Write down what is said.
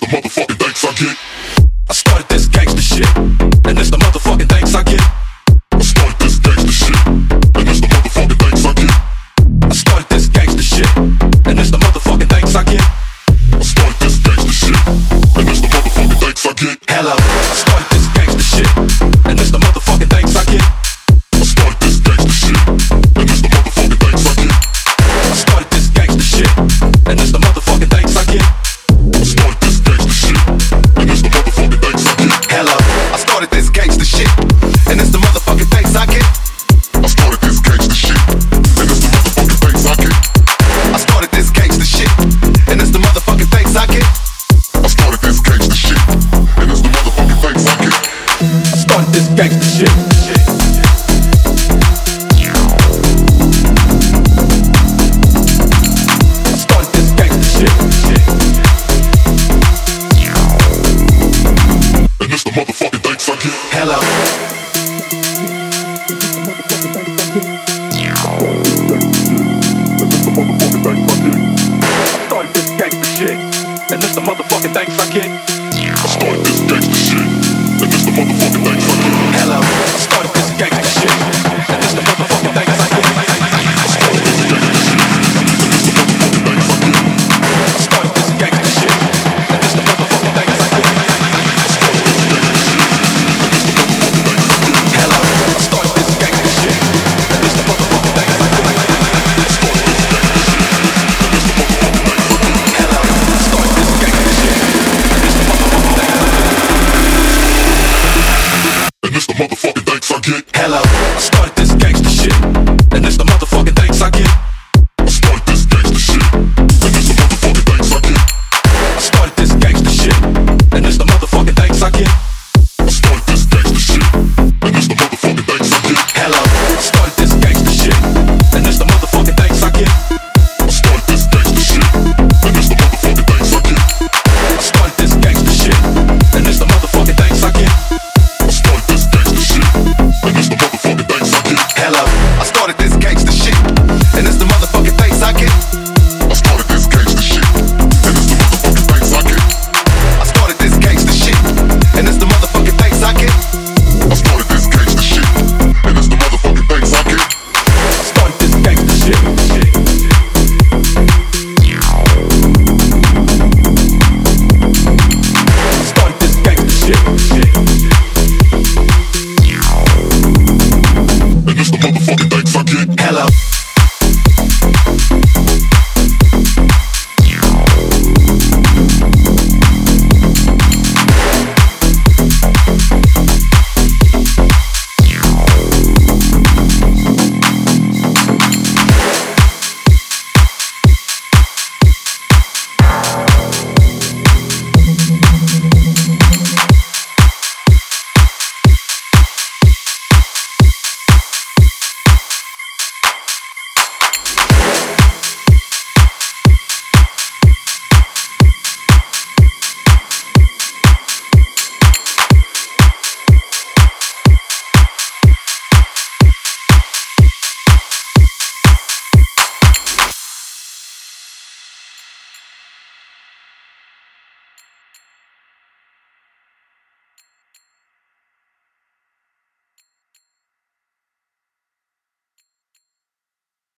the motherfucking thanks I get. I started this gangsta shit, and it's the motherfucking thanks I get. I started this gangsta shit, and it's the motherfucking thanks I get. I started this gangsta shit, and it's the motherfucking thanks I get. I started this gangsta shit, and it's the motherfucking thanks I get. Hello. I started this gangsta shit, and it's the motherfucking thanks I get. I started this gangsta shit, and it's the motherfucking thanks I get. I started this gangsta shit, and it's the motherfucking thanks I get. I started this gangsta shit, and it's the motherfucking thanks I get. Hello. I started this gangsta shit, and it's the motherfucking thanks I get. I started this gangsta shit, and it's the motherfucking thanks I get. I started this gangsta shit, and it's the motherfucking thanks I get. I started this gangsta shit, and it's the motherfucking thanks I get. I started this gangsta shit. Motherfucking thanks I get. Hello. I started this gangsta shit, and it's the motherfucking thanks I get. I started this gangsta shit, and it's the motherfucking thanks I get. Hello. I started this gangsta shit, and it's the motherfucking thanks I get. I started this gangsta shit, and it's the motherfucking thanks I get. I started this gangsta shit, and it's the motherfucking thanks I get. I started this gangsta shit, and it's the motherfucking thanks I get. Hello. I started this gangsta shit, and it's the motherfucking thanks I get. I started this gangsta shit, and it's the motherfucking thanks I get. Hello. I started this gangsta shit, and it's the motherfucking thanks I get. And it's the motherfucking thanks I get. Hello.